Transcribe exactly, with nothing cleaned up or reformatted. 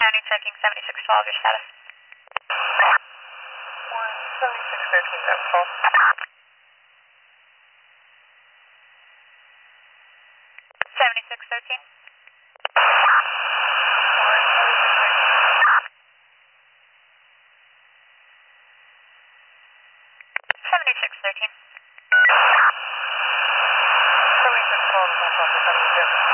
County checking seventy-six twelve, your status. one seventy-six thirteen, that was called. seventy-six thirteen. seventy-six thirteen. seventy-six twelve, that's off the seventy-six.